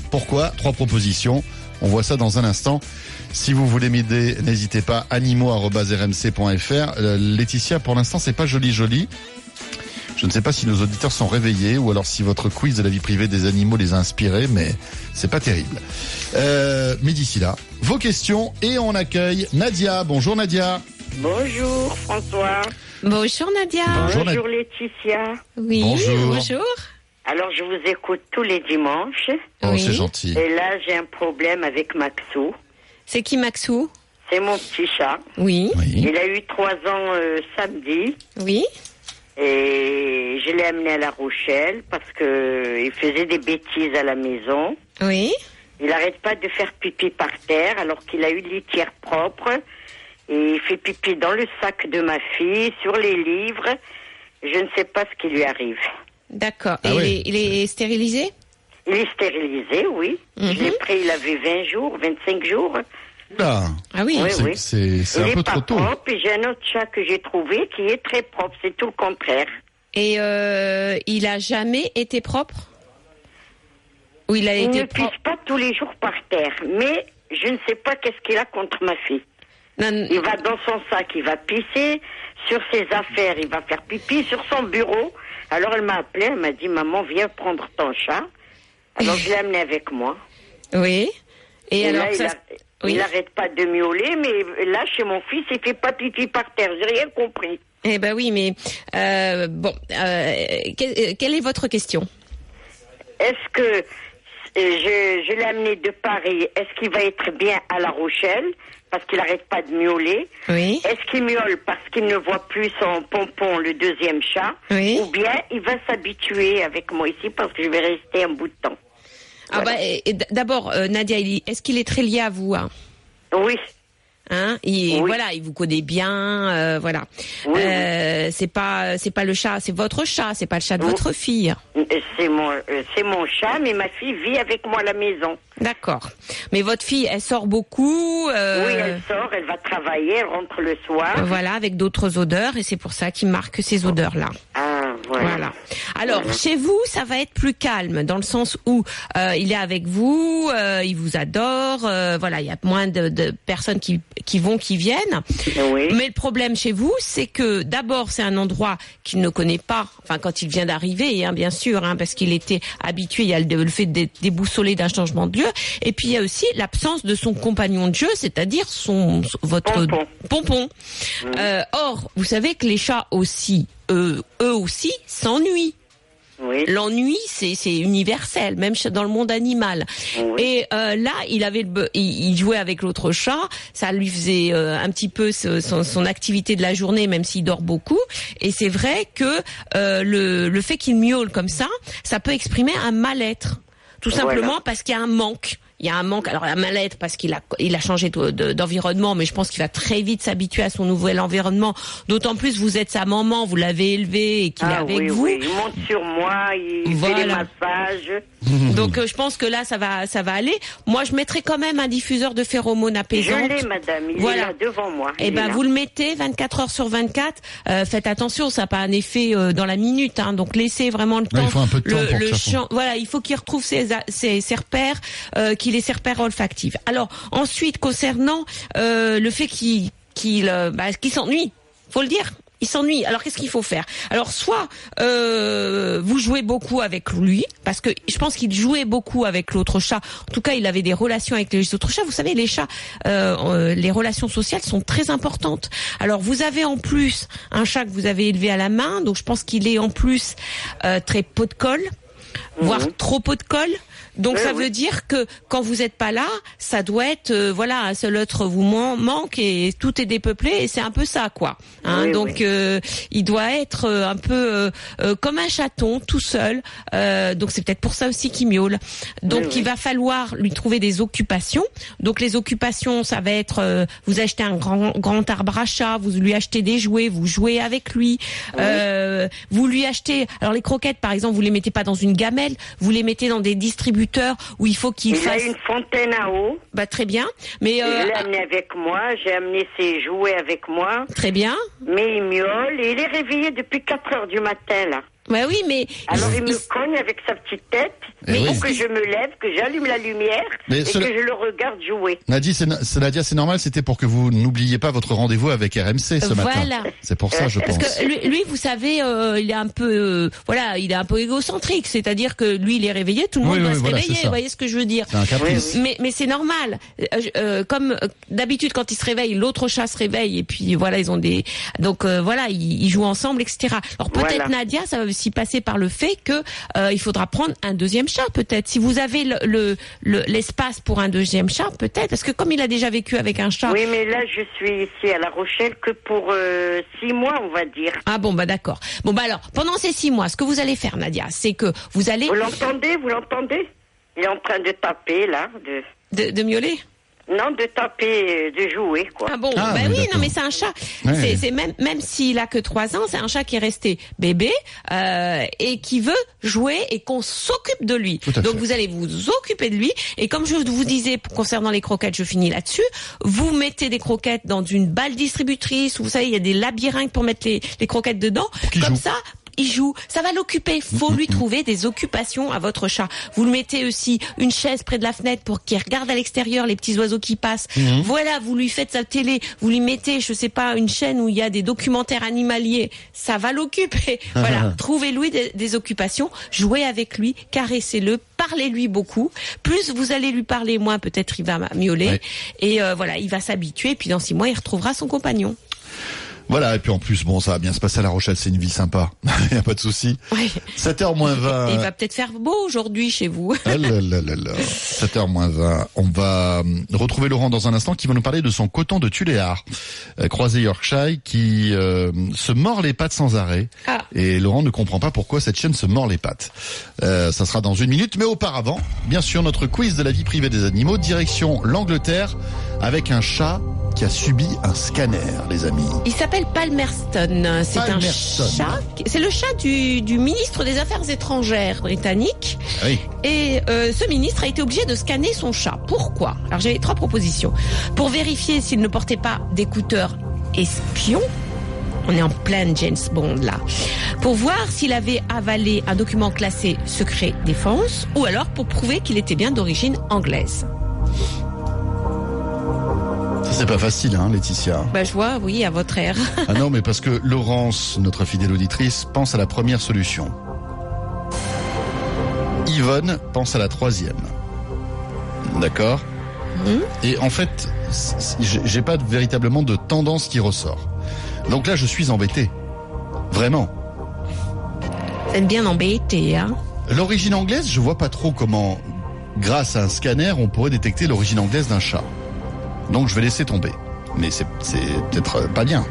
Trois propositions. On voit ça dans un instant. Si vous voulez m'aider, n'hésitez pas, animaux arobase r m c point f r. Euh, Laetitia, pour l'instant, c'est pas joli joli. Je ne sais pas si nos auditeurs sont réveillés ou alors si votre quiz de la vie privée des animaux les a inspirés, mais c'est pas terrible. Euh, mais d'ici là, vos questions et on accueille Nadia. Bonjour Nadia. Bonjour François. Bonjour Nadia. Bonjour, Bonjour Laetitia. Oui, bonjour. bonjour. Alors je vous écoute tous les dimanches. Oh, oui. c'est gentil. Et là, j'ai un problème avec Maxou. C'est qui Maxou ? C'est mon petit chat. Oui. oui. Il a eu trois ans euh, samedi. Oui. Et je l'ai amené à La Rochelle parce que il faisait des bêtises à la maison. Oui. Il n'arrête pas de faire pipi par terre alors qu'il a eu une litière propre. Et il fait pipi dans le sac de ma fille, sur les livres. Je ne sais pas ce qui lui arrive. D'accord. Ah Et oui. il, est, il est stérilisé ? Il est stérilisé, oui. Mm-hmm. Je l'ai pris, il avait vingt jours, vingt-cinq jours. Ah, ah oui, oui, c'est, oui. c'est, c'est il un peu est pas trop tôt. propre et j'ai un autre chat que j'ai trouvé qui est très propre. C'est tout le contraire. Et euh, il a jamais été propre ? Ou il a il été ne propre pisse pas tous les jours par terre. Mais je ne sais pas qu'est-ce qu'il a contre ma fille. non, Il va dans son sac, il va pisser. Sur ses affaires, il va faire pipi. Sur son bureau. Alors elle m'a appelé, elle m'a dit, maman, viens prendre ton chat. Alors je l'ai amené avec moi. Oui. Et, Et alors là, il, ça... a, oui. il arrête pas de miauler, mais là, chez mon fils, il fait pas pipi par terre. J'ai rien compris. Eh ben oui, mais euh, bon, euh, quelle, quelle est votre question ? Est-ce que euh, je, je l'ai amené de Paris, est-ce qu'il va être bien à La Rochelle parce qu'il arrête pas de miauler? Oui. Est-ce qu'il miaule parce qu'il ne voit plus son pompon, le deuxième chat? Oui. Ou bien il va s'habituer avec moi ici parce que je vais rester un bout de temps. Ah Voilà. bah, et, et d'abord, euh, Nadia, il- est-ce qu'il est très lié à vous hein Oui. Hein, il, Oui. voilà, il vous connaît bien, euh, voilà. Oui, euh, c'est pas, c'est pas le chat, c'est votre chat, c'est pas le chat de Oui. votre fille. C'est mon, euh, c'est mon chat, mais ma fille vit avec moi à la maison. D'accord. Mais votre fille, elle sort beaucoup. Euh, Oui, elle sort, elle va travailler, elle rentre le soir. Voilà, avec d'autres odeurs, et c'est pour ça qu'il marque ces odeurs-là. Ah, voilà. Voilà. Alors, Voilà. chez vous, ça va être plus calme, dans le sens où euh, il est avec vous, euh, il vous adore, euh, voilà, il y a moins de, de personnes qui, qui vont, qui viennent. Oui. Mais le problème chez vous, c'est que d'abord, c'est un endroit qu'il ne connaît pas, enfin quand il vient d'arriver, hein, bien sûr, hein, parce qu'il était habitué, il y a le, le fait d'être déboussolé d'un changement de lieu, et puis il y a aussi l'absence de son compagnon de jeu, c'est-à-dire son, son- votre Pompon. pompon. Euh, or, vous savez que les chats aussi, eux, eux aussi, s'ennuient. Oui. L'ennui, c'est c'est universel, même chez- dans le monde animal. Oui. Et euh, là, il avait le, be- il, il jouait avec l'autre chat, ça lui faisait euh, un petit peu ce- son, son activité de la journée, même s'il dort beaucoup. Et c'est vrai que euh, le, le fait qu'il miaule comme ça, ça peut exprimer un mal-être, tout Voilà. simplement parce qu'il y a un manque. Il y a un manque. Alors la mal-être parce qu'il a il a changé de- de- d'environnement, mais je pense qu'il va très vite s'habituer à son nouvel environnement. D'autant plus vous êtes sa maman, vous l'avez élevé et qu'il Ah est avec oui, vous. oui, il monte sur moi, il Voilà. fait les massages. Donc euh, je pense que là ça va ça va aller. Moi je mettrai quand même un diffuseur de phéromones Je apaisantes. l'ai, madame, il Voilà. est là devant moi. Eh Il est ben là. vous le mettez vingt-quatre heures sur vingt-quatre. Euh, faites attention, ça n'a pas un effet euh, dans la minute. Hein, donc laissez vraiment le Ouais, temps. il faut un peu de temps le, pour que le ça fonde. champ- voilà, il faut qu'il retrouve ses, a- ses, ses repères, euh, qu'il ait ses repères olfactifs. Alors ensuite concernant euh, le fait qu'il qu'il euh, bah, qu'il s'ennuie, faut le dire. Il s'ennuie. Alors qu'est-ce qu'il faut faire? Alors soit euh, vous jouez beaucoup avec lui, parce que je pense qu'il jouait beaucoup avec l'autre chat. En tout cas, il avait des relations avec les autres chats. Vous savez, les chats, euh, euh, les relations sociales sont très importantes. Alors vous avez en plus un chat que vous avez élevé à la main, donc je pense qu'il est en plus euh, très pot de colle, voire trop pot de colle. Donc Oui, ça oui. veut dire que quand vous êtes pas là, ça doit être euh, voilà, un seul autre vous man- manque et tout est dépeuplé et c'est un peu ça quoi. Hein, Oui, donc oui. euh, il doit être euh, un peu euh, euh, comme un chaton tout seul. Euh, donc c'est peut-être pour ça aussi qu'il miaule. Donc Oui, il oui. va falloir lui trouver des occupations. Donc les occupations, ça va être euh, vous achetez un grand grand arbre à chat, vous lui achetez des jouets, vous jouez avec lui. Euh, vous lui achetez alors les croquettes par exemple, vous les mettez pas dans une gamelle, vous les mettez dans des distributeurs où il faut qu'il Il fasse a une fontaine à eau. bah très bien. Mais Je euh, l'ai amené avec moi. J'ai amené ses jouets avec moi. très bien. Mais il miaule et il est réveillé depuis quatre heures du matin, là. Ouais oui, mais Alors il il- me cogne avec sa petite tête. Eh Il oui. faut que je me lève, que j'allume la lumière Mais et cela- que je le regarde jouer. Nadia, c'est, c'est- Nadia, c'est normal, c'était pour que vous n'oubliez pas votre rendez-vous avec R M C ce matin. Voilà. C'est pour ça, je Parce pense. que lui, lui, vous savez, euh, il est un peu, euh, voilà, il est un peu égocentrique. C'est-à-dire que lui, il est réveillé, tout le monde Oui, doit oui, se voilà, réveiller. c'est ça. Vous voyez ce que je veux dire? C'est un caprice. Oui, Mais, mais c'est normal. Euh, je- euh, comme euh, d'habitude, quand il se réveille, l'autre chat se réveille et puis voilà, ils ont des, donc euh, voilà, ils, ils jouent ensemble, et cetera. Alors peut-être Voilà. Nadia, ça va aussi passer par le fait que euh, il faudra prendre un deuxième chat, peut-être. Si vous avez le, le, le- l'espace pour un deuxième chat, peut-être, parce que comme il a déjà vécu avec un chat. Oui, mais là, je suis ici à La Rochelle que pour euh, six mois, on va dire. Ah bon, bah d'accord. Bon bah alors, pendant ces six mois, ce que vous allez faire, Nadia, c'est que vous allez Vous l'entendez, vous l'entendez? Il est en train de taper, là, de... de, de miauler. Non, de taper, euh, de jouer, quoi. Ah bon, Ah, bah oui, oui, d'accord. non mais c'est un chat. Ouais. C'est, c'est même même s'il a que trois ans, c'est un chat qui est resté bébé euh, et qui veut jouer et qu'on s'occupe de lui. Tout à Donc fait. vous allez vous occuper de lui et comme je vous disais concernant les croquettes, je finis là-dessus. Vous mettez des croquettes dans une balle distributrice. Vous savez, il y a des labyrinthes pour mettre les, les croquettes dedans. qu'il Comme joue. ça. Il joue, ça va l'occuper. Faut lui trouver des occupations à votre chat. Vous le mettez aussi une chaise près de la fenêtre pour qu'il regarde à l'extérieur les petits oiseaux qui passent. Voilà, vous lui faites sa télé, vous lui mettez, je sais pas, une chaîne où il y a des documentaires animaliers. Ça va l'occuper. Voilà, trouvez-lui des, des occupations, jouez avec lui, caressez-le, parlez-lui beaucoup. Plus vous allez lui parler, moins peut-être il va miauler. Ouais. Et euh, voilà, il va s'habituer. Puis dans six mois, il retrouvera son compagnon. Voilà, et puis en plus, bon, ça va bien se passer à La Rochelle, c'est une ville sympa. Il n'y a pas de souci. Ouais. sept heures moins vingt. Et il va peut-être faire beau aujourd'hui chez vous. Ah là là là là. sept heures moins vingt. On va hum, retrouver Laurent dans un instant qui va nous parler de son coton de Tuléar, euh, croisé Yorkshire, qui euh, se mord les pattes sans arrêt. Ah. Et Laurent ne comprend pas pourquoi cette chienne se mord les pattes. Euh, ça sera dans une minute, mais auparavant, bien sûr, notre quiz de la vie privée des animaux, direction l'Angleterre, avec un chat qui a subi un scanner, les amis. Il s'appelle Palmerston. C'est Palmerston. un chat. C'est le chat du, du ministre des Affaires étrangères britannique. Oui. Et euh, ce ministre a été obligé de scanner son chat. Pourquoi? Alors j'ai trois propositions. Pour vérifier s'il ne portait pas d'écouteurs espions. On est en pleine James Bond là. Pour voir s'il avait avalé un document classé secret défense. Ou alors pour prouver qu'il était bien d'origine anglaise. Ça, c'est pas facile, hein, Laetitia. Bah je vois, oui, à votre air. Ah non, mais parce que Laurence, notre fidèle auditrice, pense à la première solution. Yvonne pense à la troisième. D'accord. Mhm. Et en fait, c- c- j'ai j'ai pas de- véritablement de tendance qui ressort. Donc là, je suis embêté. Vraiment. Vous êtes bien embêté, hein. L'origine anglaise, je vois pas trop comment, grâce à un scanner, on pourrait détecter l'origine anglaise d'un chat. Donc je vais laisser tomber. Mais c'est c'est peut-être euh, pas bien.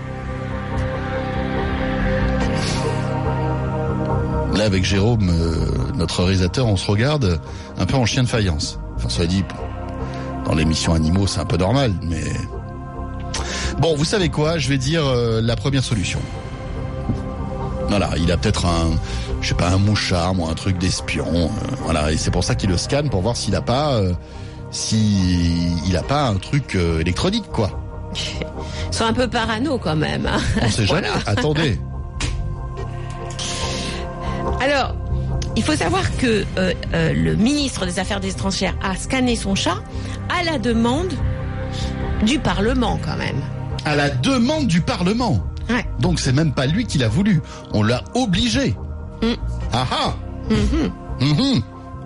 Là, avec Jérôme, euh, notre réalisateur, on se regarde un peu en chien de faïence. Enfin, cela dit, dans l'émission Animaux, c'est un peu normal, mais... Bon, vous savez quoi? Je vais dire euh, la première solution. Voilà, il a peut-être un, je sais pas, un mouchard ou un truc d'espion. euh, voilà, et c'est pour ça qu'il le scanne, pour voir s'il a pas... Euh, si il a pas un truc euh, électronique, quoi. Ils sont un peu parano quand même. Hein. On sait jamais. Voilà. Attendez. Alors, il faut savoir que euh, euh, le ministre des Affaires étrangères a scanné son chat à la demande du Parlement quand même. À la demande du Parlement. Ouais. Donc c'est même pas lui qui l'a voulu. On l'a obligé. Mm. Ah ah. Mhm. Mhm.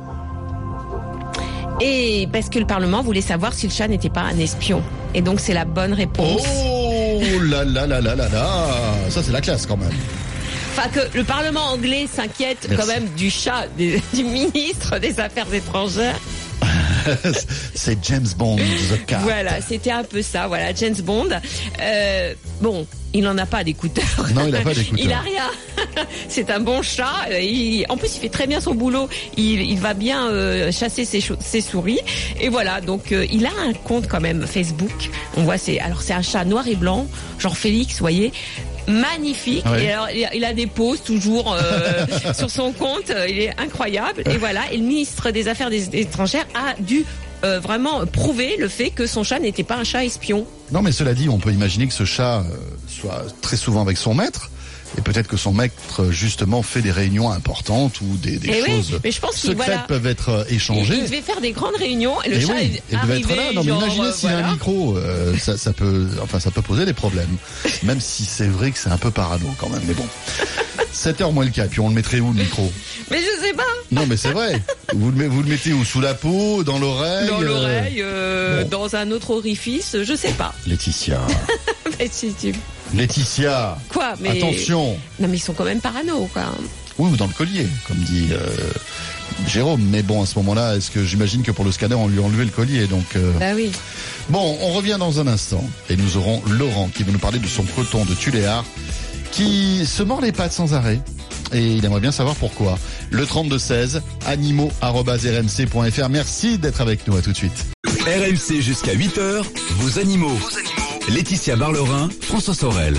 Et parce que le Parlement voulait savoir si le chat n'était pas un espion. Et donc c'est la bonne réponse. Oh là là là là là là. Ça c'est la classe quand même. Enfin, que le Parlement anglais s'inquiète Merci. quand même du chat des, du ministre des Affaires étrangères. C'est James Bond, The Cat. Voilà, c'était un peu ça, voilà, James Bond. Euh, bon, il n'en a pas d'écouteurs. Non, il n'a pas d'écouteurs. Il a rien. C'est un bon chat. Il, en plus, il fait très bien son boulot. Il, il va bien euh, chasser ses, ses souris. Et voilà, donc euh, il a un compte quand même Facebook. On voit, c'est alors c'est un chat noir et blanc, genre Félix, vous voyez. Magnifique. Ouais. Et alors, il a des posts toujours euh, sur son compte. Il est incroyable. Et voilà. Et le ministre des Affaires des étrangères a dû euh, vraiment prouver le fait que son chat n'était pas un chat espion. Non, mais cela dit, on peut imaginer que ce chat euh, soit très souvent avec son maître. Et peut-être que son maître, justement, fait des réunions importantes ou des, des Et choses oui, mais je pense qu'il, secrètes voilà, peuvent être échangées. Il devait faire des grandes réunions et le Et chat oui, est il devait arrivé. être là. Non, mais genre, imaginez euh, s'il y a voilà. un micro, euh, ça, ça peut, enfin, ça peut poser des problèmes. Même si c'est vrai que c'est un peu parano quand même, mais bon. sept heures moins le cas, puis on le mettrait où le micro? Mais je sais pas. Non, mais c'est vrai. Vous le, met- vous le mettez où? Sous la peau, dans l'oreille? Dans euh, l'oreille, euh, bon. dans un autre orifice, je sais pas. Laetitia. Mais si tu... Laetitia. Quoi, mais... Attention. Non, mais ils sont quand même parano, quoi. Oui, ou dans le collier, comme dit euh, Jérôme. Mais bon, à ce moment-là, est-ce que j'imagine que pour le scanner, on lui a enlevé le collier, donc. euh, Bah oui. Bon, on revient dans un instant et nous aurons Laurent qui va nous parler de son peloton de Tuléar qui se mord les pattes sans arrêt. Et il aimerait bien savoir pourquoi. Le trente-deux seize, animaux arobase r m c point f r. Merci d'être avec nous. À tout de suite. R M C jusqu'à huit heures, vos animaux. Laetitia Barlerin, François Sorel.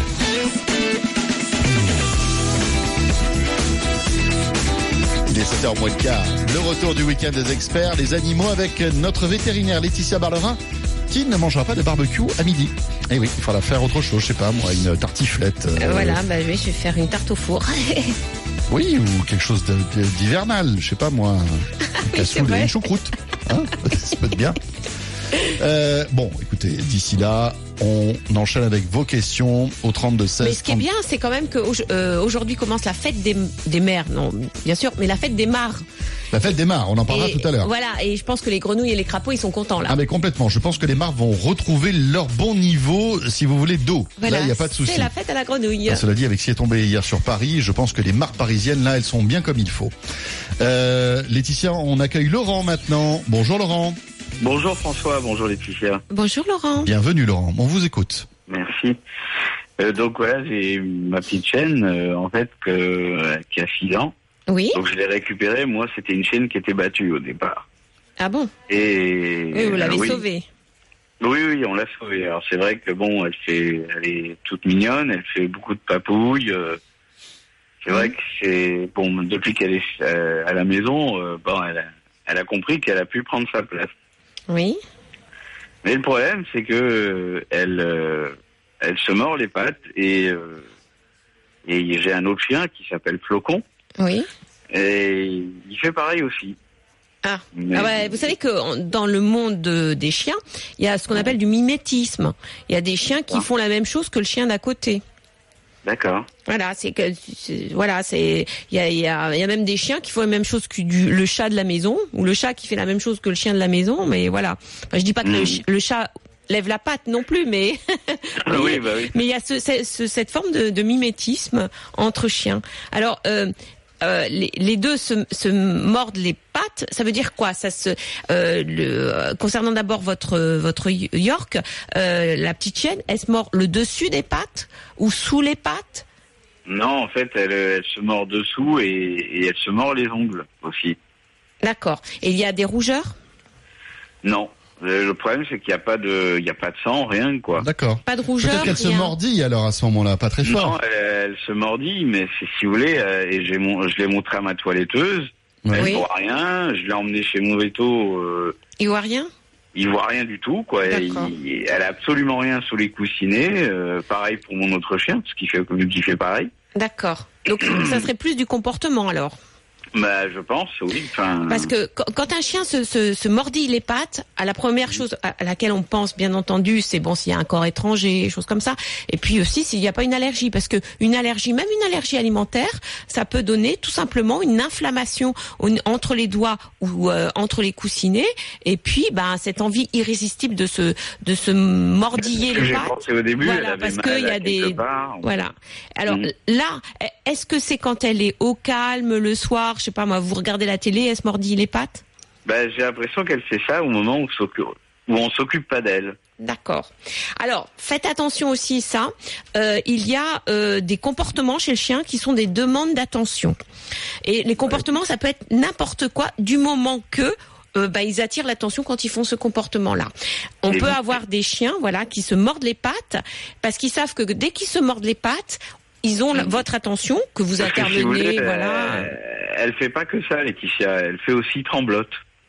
Il est sept heures moins le quart. Le retour du week-end des experts, les animaux avec notre vétérinaire Laetitia Barlerin qui ne mangera pas de barbecue à midi. Et oui, il faudra faire autre chose, je sais pas moi, une tartiflette. euh, Euh, voilà, bah oui, je vais faire une tarte au four. Oui, ou quelque chose de- de- d'hivernal, je sais pas moi, un cassoulet, vrai. une choucroute, hein, ça peut être bien. Euh, bon, écoutez, d'ici là, on enchaîne avec vos questions au trente-deux seize. Mais ce qui est bien, c'est quand même qu'aujourd'hui commence la fête des, des mères, non, bien sûr, mais la fête des mares. La fête des mares, on en parlera Et tout à l'heure. Voilà, et je pense que les grenouilles et les crapauds, ils sont contents là. Ah mais complètement, je pense que les mares vont retrouver leur bon niveau, si vous voulez, d'eau. Voilà, Là, il n'y a pas de souci. c'est la fête à la grenouille. Ah, cela dit, avec ce qui est tombé hier sur Paris, je pense que les mares parisiennes, là, elles sont bien comme il faut. Euh, Laetitia, on accueille Laurent maintenant. Bonjour Laurent. Bonjour François, bonjour Laetitia. Bonjour Laurent. Bienvenue Laurent, on vous écoute. Merci. Euh, donc voilà, j'ai ma petite chienne, euh, en fait, que, euh, qui a six ans. Oui. Donc je l'ai récupérée. Moi, c'était une chienne qui était battue au départ. Ah bon? Et Oui, vous l'avez oui. sauvée. Oui, oui, on l'a sauvée. Alors c'est vrai que bon, elle fait, elle est toute mignonne, elle fait beaucoup de papouilles. euh, c'est vrai que c'est bon depuis qu'elle est euh, à la maison, euh, bon, elle a, elle a compris qu'elle a pu prendre sa place. Oui. Mais le problème, c'est que euh, elle, euh, elle se mord les pattes et euh, et j'ai un autre chien qui s'appelle Flocon Oui. et il fait pareil aussi. Ah. Mais- Ah ouais, vous savez que en- dans le monde de- des chiens, il y a ce qu'on appelle du mimétisme. Il y a des chiens qui Ah. font la même chose que le chien d'à côté. D'accord. Voilà, c'est que c'est- voilà, c'est il y a, il y a il y a même des chiens qui font la même chose que du, le chat de la maison ou le chat qui fait la même chose que le chien de la maison, mais voilà. Enfin, je dis pas que le, Mm. chi- le chat lève la patte non plus, mais Ah oui, bah oui. mais il y a ce, ce- ce- cette forme de, de mimétisme entre chiens. Alors euh, euh, les, les deux se, se mordent les pattes. Ça veut dire quoi? Ça se euh, le, euh, concernant d'abord votre votre York, euh, la petite chienne, elle se mord le dessus des pattes ou sous les pattes? Non, en fait, elle, elle se mord dessous et, et elle se mord les ongles aussi. D'accord. Et il y a des rougeurs? Non. Le, le problème, c'est qu'il n'y a pas de, il y a pas de sang, rien, quoi. D'accord. Pas de rougeur? Peut-être qu'elle se rien. mordit alors à ce moment-là, pas très Non, fort. elle, elle se mordit, mais c'est, si vous voulez, euh, et j'ai mon, je l'ai montré à ma toiletteuse. Ouais. Elle Oui. voit rien. Je l'ai emmené chez mon veto. Euh, Il voit rien? il voit rien du tout, quoi. Il, D'accord. il- elle a absolument rien sous les coussinets. Euh, pareil pour mon autre chien, ce qui fait, vu qu'il fait pareil. D'accord. Donc ça serait plus du comportement alors. Bah, je pense, oui. Enfin. Parce que quand- quand un chien se, se, se mordille les pattes, à la première chose à à laquelle on pense, bien entendu, c'est bon s'il y a un corps étranger, choses comme ça. Et puis aussi s'il n'y a pas une allergie, parce que une allergie, même une allergie alimentaire, ça peut donner tout simplement une inflammation au- entre les doigts ou euh, entre les coussinets. Et puis, ben cette envie irrésistible de se de se mordiller ce que les j'ai pattes. pensé au début, Voilà, elle avait parce mal qu'il y à a quelque des part. voilà. Alors Mhm. là, est-ce que c'est quand elle est au calme le soir, je sais pas moi, vous regardez la télé, elle se mordit les pattes? Ben, j'ai l'impression qu'elle fait ça au moment où, s'occupe, où on s'occupe pas d'elle. D'accord. Alors, faites attention aussi ça. Euh, il y a euh, des comportements chez le chien qui sont des demandes d'attention. Et les comportements, ça peut être n'importe quoi, du moment que euh, bah, ils attirent l'attention quand ils font ce comportement-là. On Et peut vous... avoir des chiens, voilà, qui se mordent les pattes parce qu'ils savent que dès qu'ils se mordent les pattes, ils ont la, votre attention, que vous Parce intervenez, que si vous voulez, voilà. Euh, elle fait pas que ça, Laetitia. Elle fait aussi tremblote.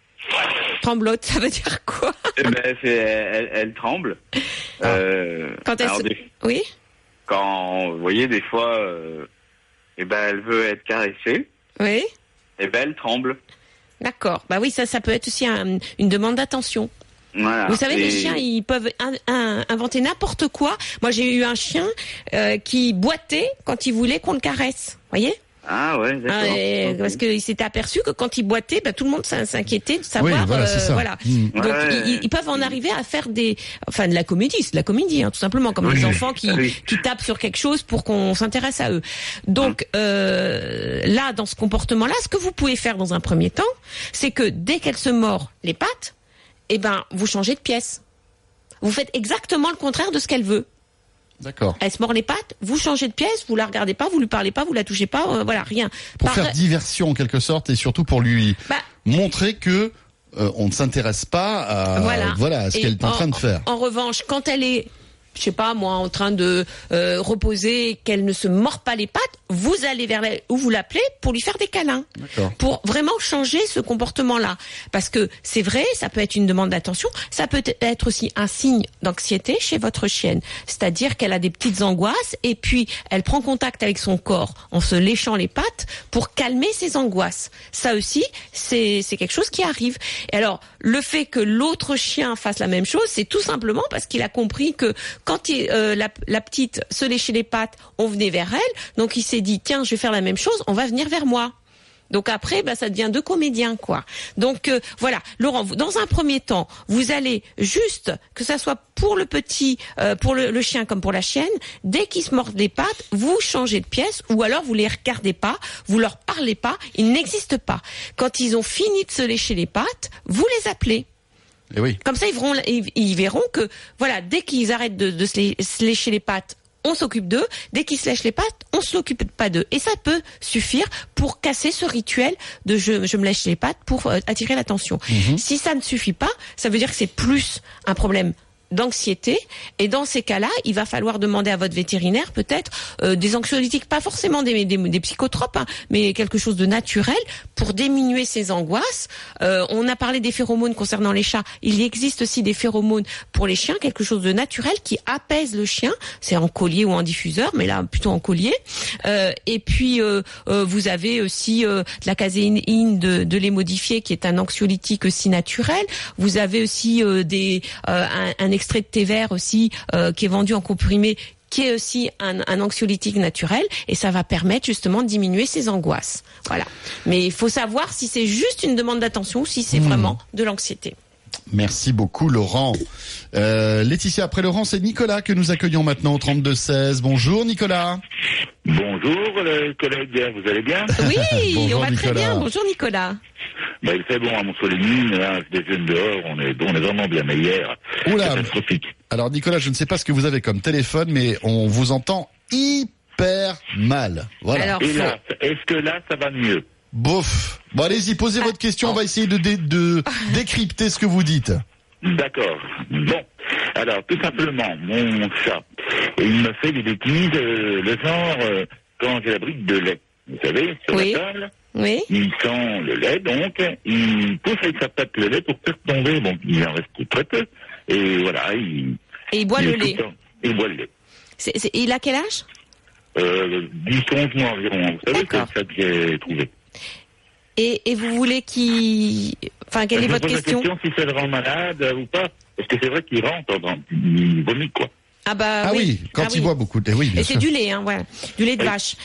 Tremblote, ça veut dire quoi? Eh ben, elle, fait, elle, elle tremble. Ah. Euh, quand elle se... des... Oui. Quand, vous voyez, des fois, euh, eh ben, elle veut être caressée. Oui. Eh ben, elle tremble. D'accord. Bah oui, ça, ça peut être aussi un, une demande d'attention. Voilà. Vous savez, Et... les chiens, ils peuvent in, in, inventer n'importe quoi. Moi, j'ai eu un chien euh, qui boitait quand il voulait qu'on le caresse. Voyez? Ah ouais, d'accord. Ah, et, okay. Parce qu'il s'était aperçu que quand il boitait, bah, tout le monde s'inquiétait de savoir. Oui, voilà, euh, c'est ça. voilà. Mmh. Donc Ouais. ils, ils peuvent en arriver à faire des, enfin de la comédie, c'est de la comédie, hein, tout simplement, comme Oui. les enfants qui, Oui. qui tapent sur quelque chose pour qu'on s'intéresse à eux. Donc euh, là, dans ce comportement-là, ce que vous pouvez faire dans un premier temps, c'est que dès qu'elle se mord les pattes, eh ben vous changez de pièce. Vous faites exactement le contraire de ce qu'elle veut. D'accord. Elle se mord les pattes, vous changez de pièce, vous la regardez pas, vous lui parlez pas, vous la touchez pas, euh, voilà, rien. Pour Par... faire diversion en quelque sorte et surtout pour lui bah, montrer que euh, on ne s'intéresse pas à voilà. voilà à ce Et qu'elle est en, en train de faire. En revanche, quand elle est, je sais pas moi, en train de euh, reposer, qu'elle ne se mord pas les pattes, vous allez vers elle ou vous l'appelez pour lui faire des câlins. D'accord. Pour vraiment changer ce comportement-là. Parce que c'est vrai, ça peut être une demande d'attention, ça peut être aussi un signe d'anxiété chez votre chienne. C'est-à-dire qu'elle a des petites angoisses et puis elle prend contact avec son corps en se léchant les pattes pour calmer ses angoisses. Ça aussi, c'est, c'est quelque chose qui arrive. Et alors, le fait que l'autre chien fasse la même chose, c'est tout simplement parce qu'il a compris que quand il, euh, la, la petite se léchait les pattes, on venait vers elle. Donc il s'est dit, tiens, je vais faire la même chose, on va venir vers moi. Donc après, bah, ça devient deux comédiens, quoi. Donc euh, voilà, Laurent, vous, dans un premier temps, vous allez juste, que ça soit pour le petit, euh, pour le, le chien comme pour la chienne, dès qu'ils se mordent les pattes, vous changez de pièce, ou alors vous les regardez pas, vous leur parlez pas, ils n'existent pas. Quand ils ont fini de se lécher les pattes, vous les appelez. Et oui. Comme ça, ils verront, ils, ils verront que, voilà, dès qu'ils arrêtent de, de se, lé, se lécher les pattes, on s'occupe d'eux. Dès qu'ils se lèchent les pattes, on s'occupe pas d'eux. Et ça peut suffire pour casser ce rituel de je, je me lèche les pattes pour euh, attirer l'attention. Mmh. Si ça ne suffit pas, ça veut dire que c'est plus un problème d'anxiété, et dans ces cas-là, il va falloir demander à votre vétérinaire peut-être euh, des anxiolytiques, pas forcément des, des, des psychotropes, hein, mais quelque chose de naturel pour diminuer ces angoisses. Euh, on a parlé des phéromones concernant les chats, il existe aussi des phéromones pour les chiens, quelque chose de naturel qui apaise le chien, c'est en collier ou en diffuseur, mais là plutôt en collier. Euh, et puis euh, euh, vous avez aussi euh, de la caséine de, de lait modifié qui est un anxiolytique aussi naturel. Vous avez aussi euh, des euh, un, un extrait de thé vert aussi euh, qui est vendu en comprimé, qui est aussi un, un anxiolytique naturel, et ça va permettre justement de diminuer ses angoisses. Voilà. Mais il faut savoir si c'est juste une demande d'attention ou si c'est mmh. vraiment de l'anxiété. Merci beaucoup Laurent. Euh, Laetitia, après Laurent, c'est Nicolas que nous accueillons maintenant au trente-deux seize. Bonjour Nicolas. Bonjour les collègues, vous allez bien? Oui, Bonjour, on va Nicolas. très bien. Bonjour Nicolas. Bah, il fait bon à Montsolimine, là, je déjeune dehors, on est, on est vraiment bien meilleur. Oula. Catastrophique. Alors Nicolas, je ne sais pas ce que vous avez comme téléphone, mais on vous entend hyper mal. Voilà. Alors, Et faut... là, est-ce que là, ça va mieux? Bof. Bon, allez-y, posez ah, votre question, oh. on va essayer de, dé- de décrypter ce que vous dites. D'accord. Bon. Alors, tout simplement, mon chat, il me fait des bêtises, euh, le genre, euh, quand j'ai la brique de lait, vous savez, sur oui. la table, oui. il sent le lait, donc, il pousse avec sa patte le lait pour faire tomber, bon, il en reste très peu, et voilà, il... Et il boit il le lait. Temps, il boit le lait. C'est, c'est, il a quel âge? Euh, dix, onze mois environ, vous savez, c'est ça que j'ai trouvé. Et, et vous voulez qu'il... Enfin, quelle je est votre question? Je me pose la question si ça le rend malade euh, ou pas. Parce que c'est vrai qu'il rentre, dans, il vomit, quoi. Ah bah ah oui, oui. quand ah il oui. boit beaucoup de lait, oui, bien Et sûr. c'est du lait, hein, voilà. Du lait de oui. vache.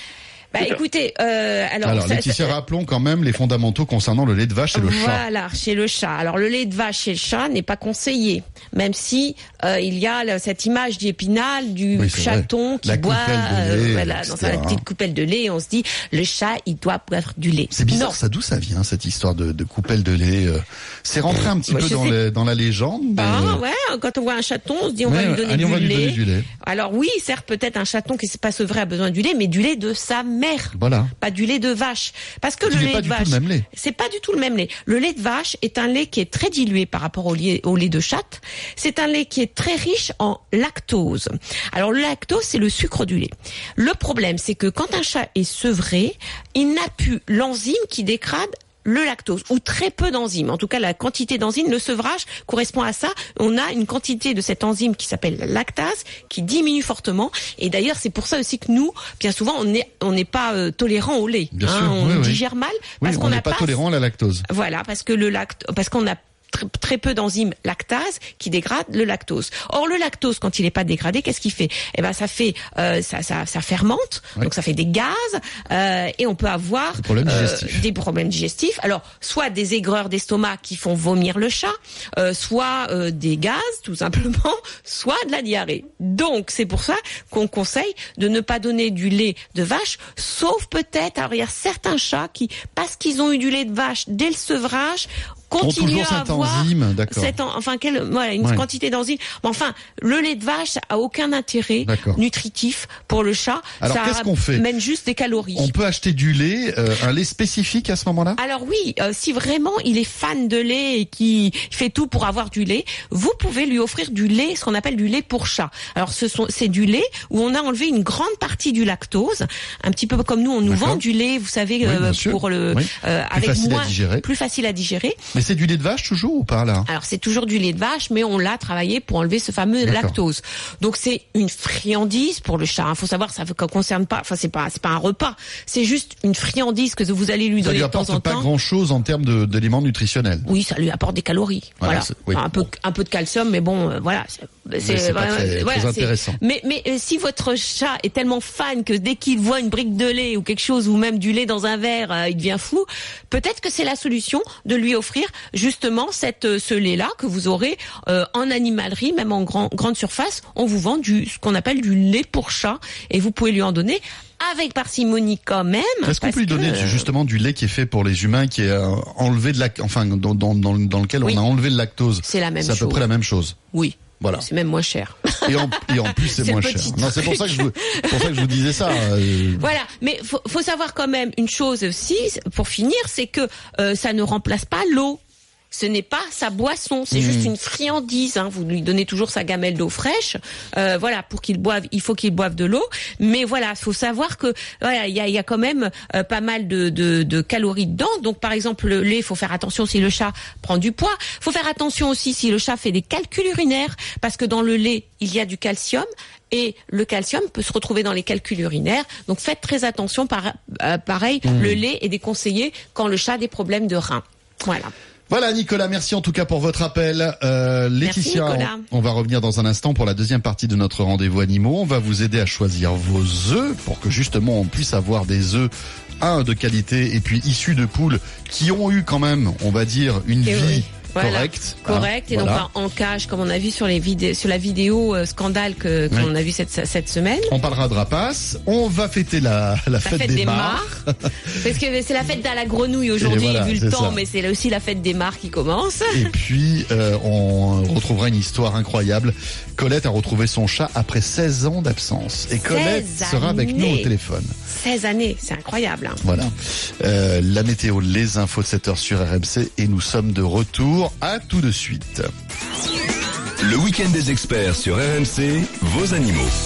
Bah écoutez, euh, alors, alors ça, Laetitia, ça, rappelons quand même les fondamentaux concernant le lait de vache et le chat. Voilà, chez le chat. Alors le lait de vache chez le chat n'est pas conseillé, même si euh, il y a là, cette image d'Épinal du oui, chaton vrai. qui La boit lait, euh, voilà, dans sa petite coupelle de lait. Et on se dit, le chat, il doit boire du lait. C'est bizarre, non. ça, d'où ça vient cette histoire de, de coupelle de lait euh, C'est rentré un petit Moi, peu dans, les, dans la légende. Mais... Ah ouais, quand on voit un chaton, on se dit on ouais, va lui donner, allez, du, on va lait. lui donner du lait. Alors oui, certes, peut-être un chaton qui s'est pas sevré a besoin du lait, mais du lait de sa mère. Voilà. Pas du lait de vache. Parce que Qui le n'est lait pas de du tout vache, le même lait. c'est pas du tout le même lait. Le lait de vache est un lait qui est très dilué par rapport au lait, au lait de chatte. C'est un lait qui est très riche en lactose. Alors le lactose, c'est le sucre du lait. Le problème, c'est que quand un chat est sevré, il n'a plus l'enzyme qui dégrade le lactose, ou très peu d'enzymes. En tout cas, la quantité d'enzymes, le sevrage correspond à ça. On a une quantité de cette enzyme qui s'appelle la lactase qui diminue fortement. Et d'ailleurs, c'est pour ça aussi que nous, bien souvent, on n'est on n'est pas euh, tolérant au lait. Bien hein, sûr, on oui, digère oui. mal Oui, parce on qu'on n'est n'a pas, pas tolérant à la lactose. Voilà, parce que le lact, parce qu'on a très, très peu d'enzymes lactase qui dégradent le lactose. Or le lactose, quand il n'est pas dégradé, qu'est-ce qu'il fait? Eh ben ça fait euh, ça, ça ça fermente, ouais. donc ça fait des gaz euh, et on peut avoir des problèmes, euh, digestifs. des problèmes digestifs. Alors soit des aigreurs d'estomac qui font vomir le chat, euh, soit euh, des gaz tout simplement, soit de la diarrhée. Donc c'est pour ça qu'on conseille de ne pas donner du lait de vache, sauf peut-être, alors il y a certains chats qui, parce qu'ils ont eu du lait de vache dès le sevrage, continuer à avoir enzyme, cette en, enfin quelle voilà une ouais. quantité d'enzymes. Mais enfin, le lait de vache a aucun intérêt nutritif pour le chat. Alors ça qu'est-ce qu'on fait? Mène juste des calories. On peut acheter du lait, euh, un lait spécifique à ce moment-là? Alors oui, euh, si vraiment il est fan de lait et qui fait tout pour avoir du lait, vous pouvez lui offrir du lait, ce qu'on appelle du lait pour chat. Alors ce sont c'est du lait où on a enlevé une grande partie du lactose, un petit peu comme nous on nous vend du lait, vous savez, oui, euh, pour le oui. euh, plus avec facile moins à digérer. plus facile à digérer. Mais c'est du lait de vache toujours ou pas là? Alors c'est toujours du lait de vache, mais on l'a travaillé pour enlever ce fameux lactose. Donc c'est une friandise pour le chat. Il faut savoir, ça ne concerne pas, enfin c'est pas, c'est pas un repas. C'est juste une friandise que vous allez lui ça donner lui de temps en temps. Ça lui apporte pas grand-chose en termes de, d'éléments nutritionnels. Oui, ça lui apporte des calories. Voilà. voilà. Oui. Enfin, un peu, un peu de calcium, mais bon, euh, voilà. C'est, c'est, c'est pas très, voilà, très intéressant. Mais, mais euh, si votre chat est tellement fan que dès qu'il voit une brique de lait ou quelque chose, ou même du lait dans un verre, euh, il devient fou, peut-être que c'est la solution de lui offrir justement cette, ce lait-là que vous aurez euh, en animalerie, même en grand, grande surface. On vous vend du, ce qu'on appelle du lait pour chat et vous pouvez lui en donner avec parcimonie quand même. Est-ce qu'on peut lui donner que... justement du lait qui est fait pour les humains, qui est euh, enlevé de la, enfin dans, dans, dans, dans lequel oui. on a enlevé le lactose? C'est la même chose. C'est à peu près la même chose. Oui. Voilà. C'est même moins cher. Et en, et en plus, c'est, c'est moins cher. Non, c'est pour ça que je vous, pour ça que je vous disais ça. Euh... Voilà. Mais faut, faut savoir quand même une chose aussi, pour finir, c'est que euh, ça ne remplace pas l'eau. Ce n'est pas sa boisson, c'est mmh. juste une friandise. Hein. Vous lui donnez toujours sa gamelle d'eau fraîche, euh, voilà, pour qu'il boive. Il faut qu'il boive de l'eau, mais voilà, il faut savoir que voilà, il y a, y a quand même euh, pas mal de, de, de calories dedans. Donc, par exemple, le lait, il faut faire attention si le chat prend du poids. Il faut faire attention aussi si le chat fait des calculs urinaires, parce que dans le lait, il y a du calcium. Et le calcium peut se retrouver dans les calculs urinaires. Donc, faites très attention. Par, euh, pareil, mmh. le lait est déconseillé quand le chat a des problèmes de reins. Voilà. Voilà Nicolas, merci en tout cas pour votre appel. Euh, Laetitia, on, on va revenir dans un instant pour la deuxième partie de notre rendez-vous animaux. On va vous aider à choisir vos œufs pour que justement on puisse avoir des œufs un de qualité et puis issus de poules qui ont eu quand même, on va dire, une et vie oui. Voilà, correcte. correct, hein, et voilà. donc pas en cage comme on a vu sur les vidéos, sur la vidéo euh, scandale que qu'on oui. a vu cette cette semaine. On parlera de rapaces. On va fêter la la, la fête, fête des, des mares. Parce que c'est la fête de la grenouille aujourd'hui, voilà, vu le temps, ça. Mais c'est aussi la fête des mares qui commence. Et puis euh, on retrouvera une histoire incroyable. Colette a retrouvé son chat après seize ans d'absence. Et Colette sera avec nous au téléphone. seize années, c'est incroyable. Hein. Voilà. Euh, la météo, les infos de sept heures sur R M C et nous sommes de retour. À tout de suite. Le week-end des experts sur R M C, vos animaux.